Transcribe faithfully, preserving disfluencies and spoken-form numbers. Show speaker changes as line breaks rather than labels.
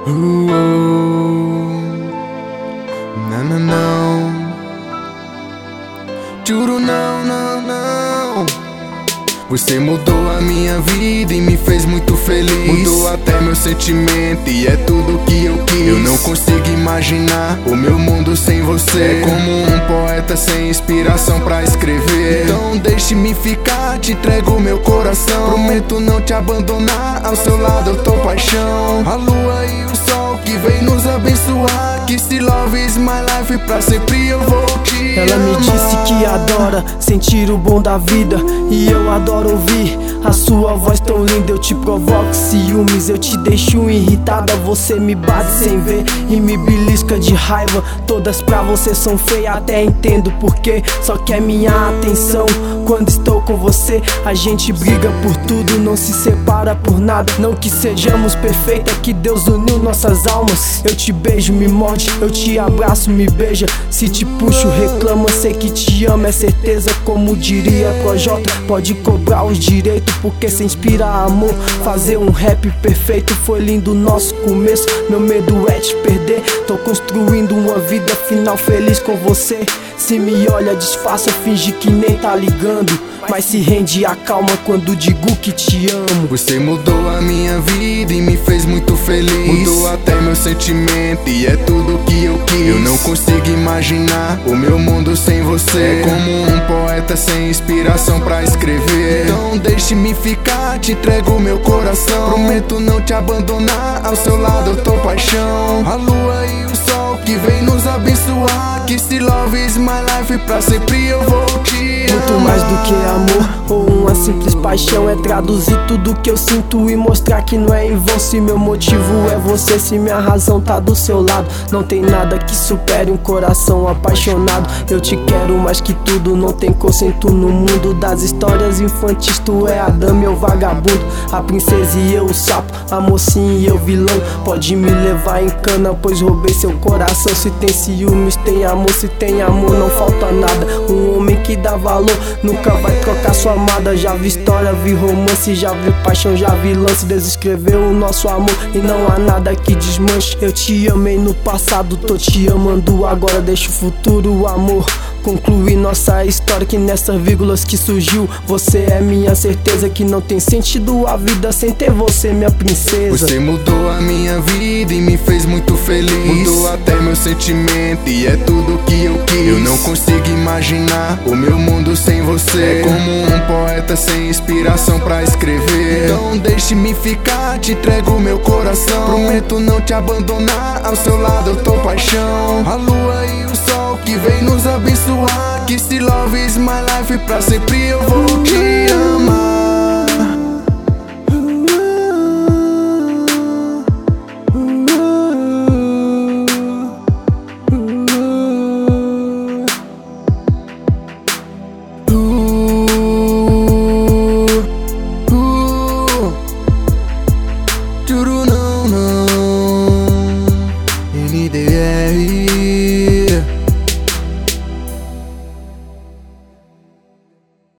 Uh, oh. Não, não, não. Juro não, não, não. Você mudou a minha vida e me fez muito feliz. Mudou até meu sentimento e é tudo que eu quis. Eu não consigo imaginar o meu mundo sem você. É como um poeta sem inspiração pra escrever. Então deixe-me ficar, te entrego meu coração. Prometo não te abandonar, ao seu lado eu tô paixão. A lua e o sol que vem nos abençoar. Que se love is my life, pra sempre eu vou te
Ela
amar.
me disse que adora sentir o bom da vida, e eu adoro ouvir a sua voz tão linda. Eu te provoco ciúmes, eu te deixo irritada. Você me bate sem ver e me belisca de raiva. Todas pra você são feias, até entendo porquê. Só quer minha atenção quando estou com você. A gente briga por tudo, não se separa por nada. Não que sejamos perfeitas, que Deus uniu nossas almas. Eu te beijo, me morde, eu te abraço, me beija. Se te puxo, reclama, sei que te amo, é certeza. Como diria Projota, pode cobrar os direitos, porque se inspira amor. Fazer um rap perfeito, foi lindo o nosso começo. Meu medo é te perder, tô construindo uma vida final feliz com você. Se me olha, disfarça, finge que nem tá ligando, mas se rende a calma quando digo que te amo.
Você mudou a minha vida e me fez muito feliz. Mudou até meu sentimento e é tudo que eu quis. Eu não consigo imaginar o meu mundo sem você. É como um poeta sem inspiração pra escrever. Então deixe-me ficar, te entrego meu coração. Prometo não te abandonar, ao seu lado eu tô paixão. A lua e o sol que vem nos abençoar. Que se love is my life, pra sempre eu vou te amar.
Muito mais do que amor ou uma simples paixão, é traduzir tudo que eu sinto e mostrar que não é em vão. Se meu motivo é você, se minha razão tá do seu lado, não tem nada que supere um coração apaixonado. Eu te quero mais que tudo, não tem conceito no mundo das histórias infantis. Tu é a dama e eu vagabundo, a princesa e eu o sapo, a mocinha e eu vilão. Pode me levar em cana, pois roubei seu coração. Se tem ciúmes, tem amor, se tem amor não falta nada. Um homem que dá valor nunca vai trocar sua amada. Já vi história, vi romance, já vi paixão, já vi lance. Deus escreveu o nosso amor e não há nada que desmanche. Eu te amei no passado, tô te amando agora. Deixa o futuro, o amor concluir nossa história, que nessas vírgulas que surgiu. Você é minha certeza, que não tem sentido a vida sem ter você, minha princesa.
Você mudou a minha vida e me fez muito feliz. Mudou até meu sentimento e é tudo que eu quis. Eu não consigo imaginar o meu mundo sem você. É como um poeta sem inspiração pra escrever. Então deixe-me ficar, te entrego meu coração. Prometo não te abandonar, ao seu lado eu tô paixão. A lua e o sol que vem nos abençoar. Que se love is my life, pra sempre eu vou te amar. Uh, uh, juro não.